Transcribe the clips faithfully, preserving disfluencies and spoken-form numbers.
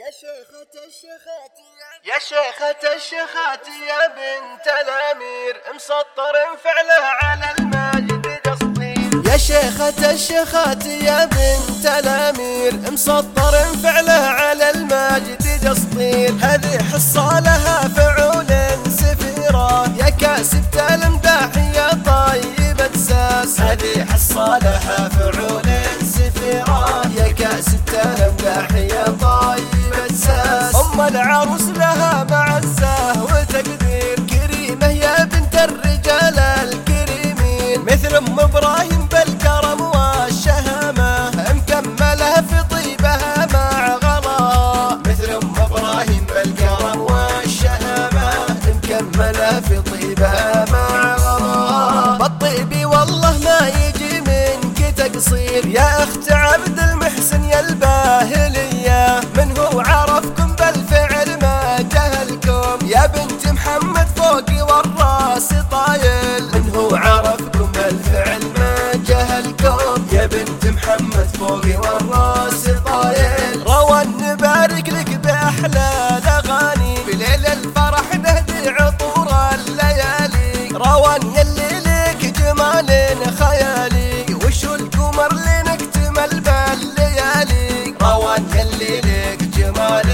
يا شيخة الشيخات يا شيخة الشيخات يا بنت الأمير مسطر فعله على الماجد قصدير. يا شيخة الشيخات يا بنت الأمير مسطر فعله على الماجد قصدير. هذه حصة لها فعول سفيرة يا كاسبة المداح يا طيبة ساس. هذه حصة لها فعول سفيرة يا كاسبة المداح يا طيبة ساس. أم العروس لها معزة وتقدير كريمة يا بنت الرجال الكريمين مثل أم إبراهيم بالكرم والشهامة مكملة في طيبها مع غلا. مثل أم إبراهيم بالكرم والشهامة مكملة في طيبها مع غلا. بالطيب والله ما يجي منك تقصير يا أخت عبد المحسن يا الباهلية. من هو عرفكم بالفعل ما جهلكم يا بنت محمد فوقي والراس طايل. من هو عرفكم بالفعل ما جهلكم يا بنت محمد فوقي والراس طايل. روان نبارك لك بأحلى الأغاني بليل الفرح نهدي عطور الليالي. روان يلي لك جمال خيالي وشو القمر لنكتمل بالليالي. روان يلي لك جمال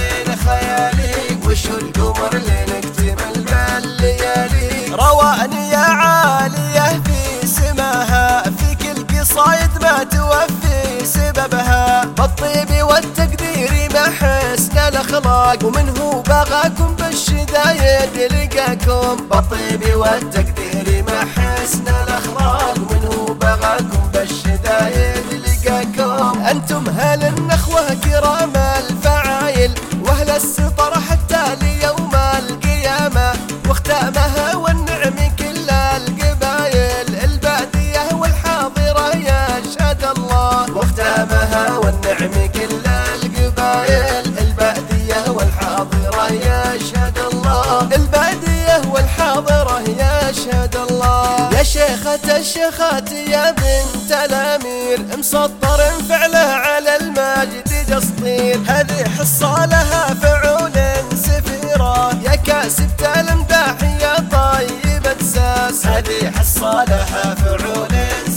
خيالي وشو القمر لنكتمل بالليالي. روان يا عالية في سماها في كل قصايد ما توفي سببها. بالطيب والتقدير مع حسن الأخلاق ومن هو بغاكم بالشدايد لقاكم. بالطيب والتقدير مع حسن الأخلاق ومن هو بغاكم بالشدايد لقاكم. أنتم هل النخوة كرام الفعايل وأهل السطر حتى ليوم القيامة واختامها والنعم كل القبايل. البادية والحاضرة يشهد الله واختامها والنعم كل القبايل. البادية والحاضرة يشهد الله. البادية والحاضرة يشهد الله. يا شيخة الشيخات يا بنت الأمير مسطر فعله على الماجد قصدير. هذه حصة لها فعول سفيرة يا كاسبة المداح يا طيبة ساس. هذه حصة لها فعول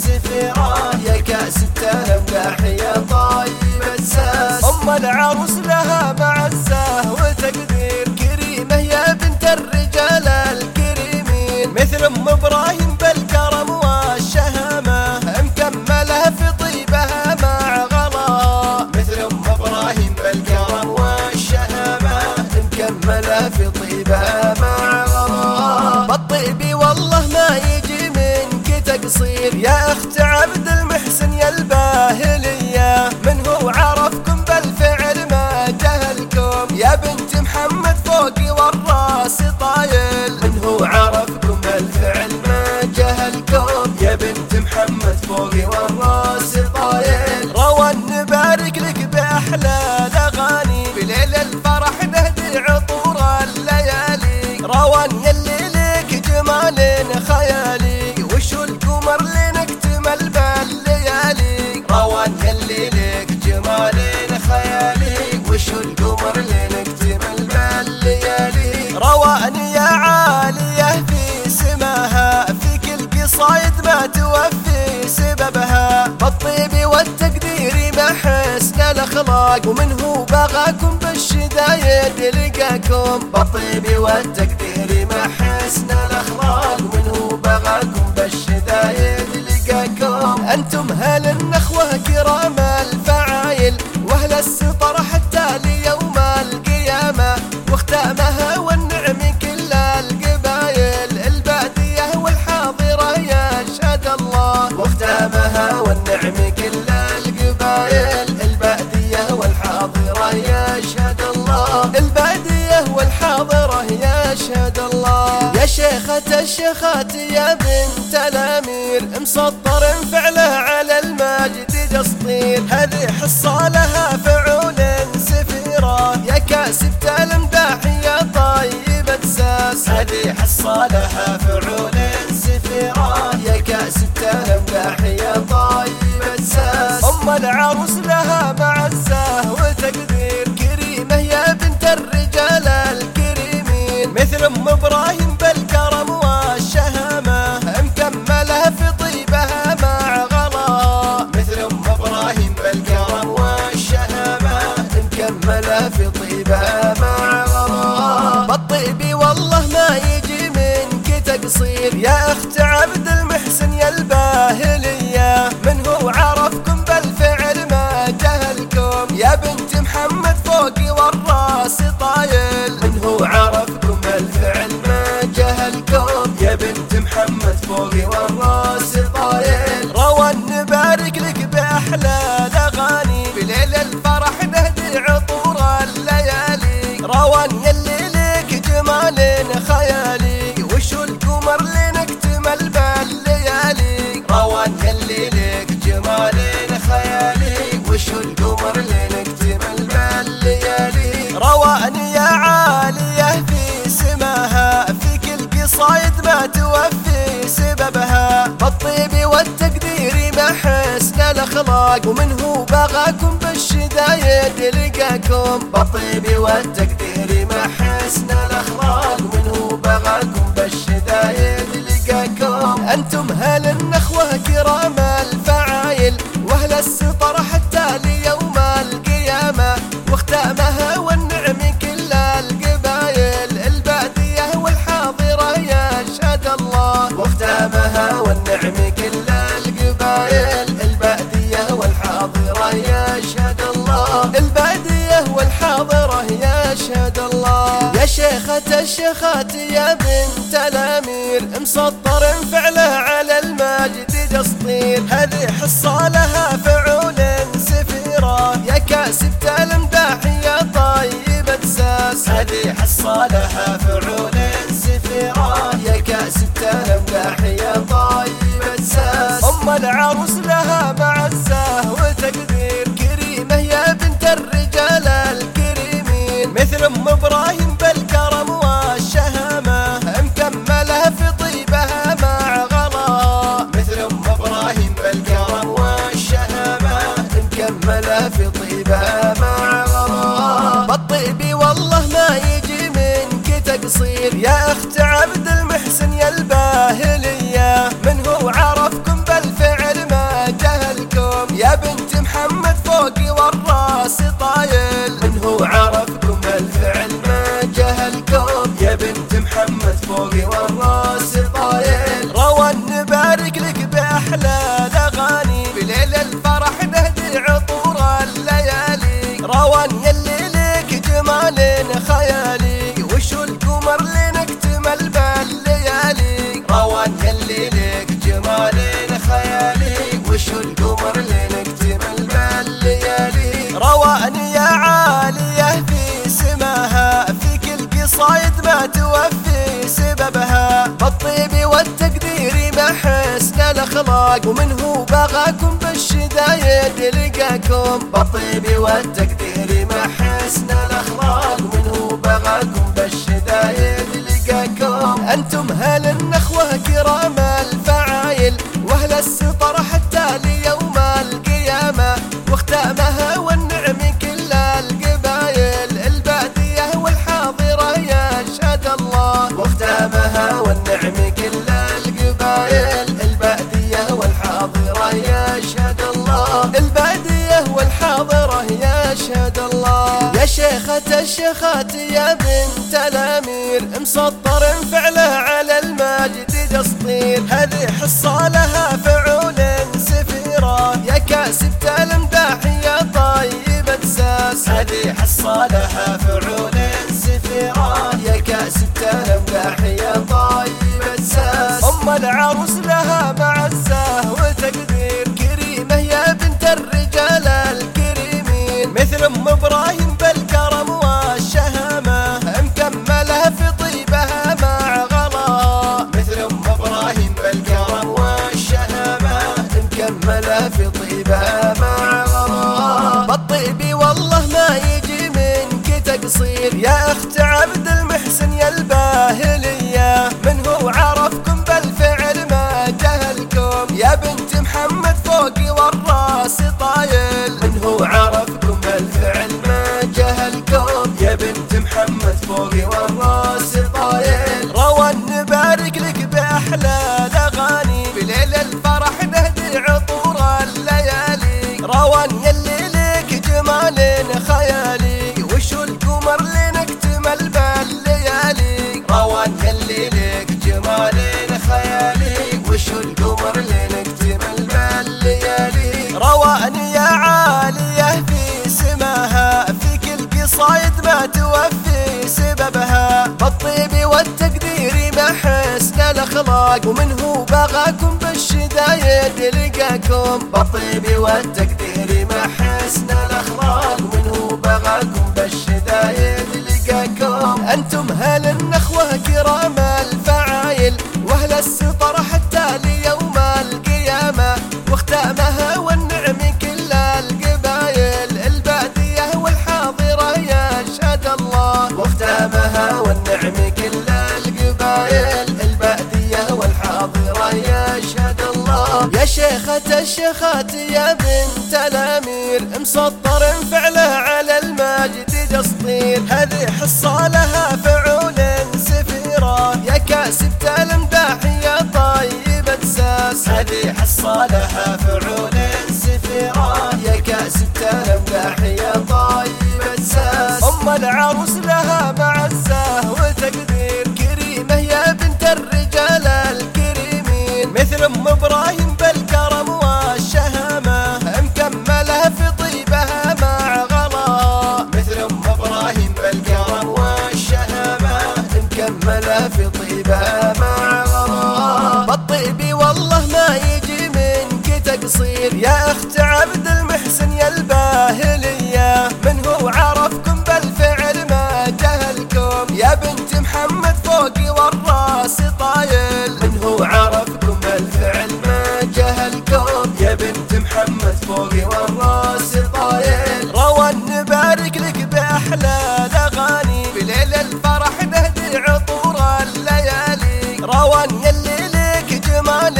سفيرة يا كاسبة المداح يا طيبة ساس. أم العروس لها معزة وتقدير كريمة يا بنت الرجال الكريمين مثل أم إبراهيم بالكرم والشهامة مكملة في طيبها مع غلا. مثل أم إبراهيم بالكرم والشهامة مكملة في طيبها مع غلا. بالطيب والله ما يجي منك تقصير يا أخت عبد المحسن يا الباهلية. من هو عرفكم بالفعل ما جهلكم يا بنت محمد فوقي والراس طايل. من هو عرفكم بالفعل ما جهلكم يا بنت محمد فوقي والراس طايل. روان نبارك لك بأحلى الأغاني بليل الفرح نهدي عطور الليالي. روان يلي لك جمال خيالي وشو القمر لنكتمل بالليالي. روان يلي لك جمال خيالي وشو القمر لنكتمل بالليالي. روان يا عالية في سماها في كل قصايد ما توفي سببها. بالطيب والتقدير مع حسن الأخلاق ومن هو بغاكم بالشدايد لقاكم. بالطيب والتقدير مع حسن الأخلاق ومن هو بغاكم بالشدايد لقاكم. أنتم هل النخوة كرام الفعايل وأهل السطر حتى ليوم القيامة واختامها والنعم كل القبايل. البادية والحاضرة يشهد الله واختامها والنعم كل القبايل. البادية والحاضرة يشهد الله. البادية والحاضرة يشهد الله. يا شيخة الشيخات يا بنت الأمير مسطر فعله على الماجد قصدير. هذه حصة لها فعول سفيرة يا كاسبة المداح يا طيبة ساس. هذه حصة لها فعول سفيرة يا كاسبة المداح يا طيبة ساس. أم العروس لها معزة وتقدير كريمة يا مكملة في طيبها مع غلا. بالطيب والله ما يجي منك تقصير يا اخت عبد المحسن يا الباهلية، من هو عرفكم بالفعل ما جهلكم يا بنت محمد فوقي والراس طايل، من هو عرفكم بالفعل ما جهلكم يا بنت محمد فوقي والراس طايل. روان نبارك لك بأحلى الأغاني بليل الفرح نهدي عطور الليالي، روان يلي لك جمال خيالي وشو القمر لنكتمل بالليالي، روان يلي لك جمال خيالي وشو القمر لنكتمل بالليالي. روان يا عالية في سماها في كل قصايد ما توفي سببها، بالطيب والتقدير مع حسن الاخلاق ومن هو بغاكم بالشدايد لقاكم، بالطيب والتقدير مع حسن الاخلاق ومن هو بغاكم بالشدايد لقاكم. انتم هل النخوه كرام الفعايل واهل السطر حتى ليوم القيامه، واختامها والنعم كل القبايل الباديه والحاضره يشهد الله، واختامها والنعم كل القبايل الباديه والحاضره يشهد الله، الباديه والحاضره يشهد الله. يا شيخة الشيخات يا بنت الامير مسطر فعله على الماجد جسطير، هذه حصه لها فعول سفيره يا كاسبة المداح يا طيب الساس، هذه حصه لها فعول سفيره يا كاسبة المداح يا طيب الساس. ام العروس لها معزه وتقدير كريمه يا بنت الرجال الكريمين، مثل ام ابراهيم بالكرم والشهامه مكمله في طيبها مع غلا، مثل ام ابراهيم بالكرم والشهامه مكمله في طيبها مع غلا. بالطيب والله ما يجي منك تقصير يا اخت عبد المحسن يا الباهلية، من هو عرفكم بالفعل ما جهلكم يا بنت محمد فوقي والراس طايل، من هو عرفكم بالفعل ما جهلكم يا بنت محمد فوقي والراس طايل. روان نبارك لك بأحلى الأغاني بليل الفرح نهدي عطور الليالي، روان يلي لك جمال خيالي وشو القمر لنكتمل بالليالي، روان يلي لك جمال خيالي وشو القمر لنكتمل بالليالي. روان يا عالية في سماها في كل قصايد ما توفي سببها، بالطيب والتقدير مع حسن الاخلاق ومن هو بغاكم بالشدايد لقاكم، بالطيب والتقدير مع حسن الاخلاق ومن هو بغاكم بالشدايد لقاكم. انتم هل النخوه كرام الفعايل واهل السطر حتى ليوم القيامه، واختامها والنعم كل القبايل الباديه والحاضره يشهد الله، واختامها والنعم كل القبايل الباديه والحاضره يشهد الله، الباديه والحاضره يشهد الله. يا شيخة الشيخات يا بنت الامير مسطر فعله على الماجد جسطير، هذه حصه لها فعول سفيره يا كاسبة المداح يا طيب الساس، هذه حصه لها فعول سفيره يا كاسبة المداح يا طيب الساس. ام العروس لها معزه وتقدير كريمه يا بنت الرجال الكريمين، مثل ام ابراهيم بالكرم والشهامه مكمله في طيبها مع غلا، مثل ام ابراهيم بالكرم والشهامه مكمله في طيبها مع غلا. بالطيب والله ما يجي منك تقصير يا اخت عبد المحسن يا الباهلية، من هو عرفكم بالفعل ما جهلكم يا بنت محمد فوقي والراس طايل، من هو عرفكم بالفعل ما جهلكم يا بنت محمد فوقي والراس طايل. روان نبارك لك بأحلى الأغاني بليل الفرح نهدي عطور الليالي، روان يلي لك جمال خيالي جمال خيالي، وش القمر لنكتمل بالليالي. رواني يا عالية في سماها، في كل قصايد ما توفي سببها. بالطيب والتقدير مع حسن الاخلاق، ومنه بغاكم بالشدايد لقاكم. بالطيب والتقدير مع حسن الاخلاق، ومنه بغاكم بالشدايد لقاكم. انتم هل النخوة كرام الفعايل، واهل السطر حتى ليوم القيامة. واختامها والنعم كل القبايل، البادية والحاضرة يشهد الله. واختامها والنعم كل القبايل، البادية والحاضرة يشهد الله. يا شيخة الشيخات يا بنت الامير، مسطر فعله على المجد جسطير. هذه حصة لها فعول سفيرة، يا كاسبة المداح يا طيب الساس. هذه حصة لها فعول سفيرة، يا كاسبة المداح يا طيب الساس. ام العروس لها معزة وتقدير، كريمة يا بنت الرجال الكريمين. مثل ام ابراهيم بالكرم والشهامة، مكملة في طيبها مع غلاها. مثل ام ابراهيم بالكرم والشهامة، مكملة في طيبها مع غلاها. بالطيب والله ما يجي منك تقصير، يا اخت عبد المحسن يا الباهلية. من هو عرفكم بالفعل ما جهلكم، يا بنت محمد فوقي والراس طايل. من هو عرفكم بالفعل ما جهلكم، يا بنت محمد فوقي والراس طايل. روان نبارك لك باحلى الاغاني، بليل الفرح نهدي عطور الليالي. روان يلي لك جمال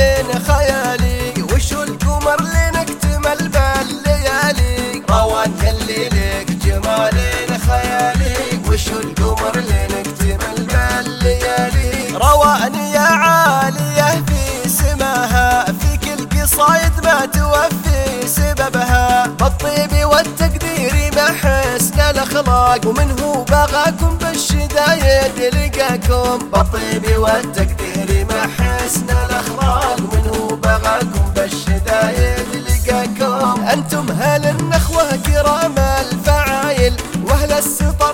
خيالي، وش القمر لنكتمل بالليالي. روان يلي لك جمال خيالي، وش القمر لنكتمل بالليالي. رواني يا عالية في سماها، في كل قصايد ما توفي سببها. بالطيب والتقدير مع حسن الاخلاق، ومنه بغاكم بالشدايد لقاكم. بالطيب والتقدير مع حسن الاخلاق، ومنه بغاكم بالشدايد لقاكم. انتم هل النخوة كرام الفعايل، واهل السطر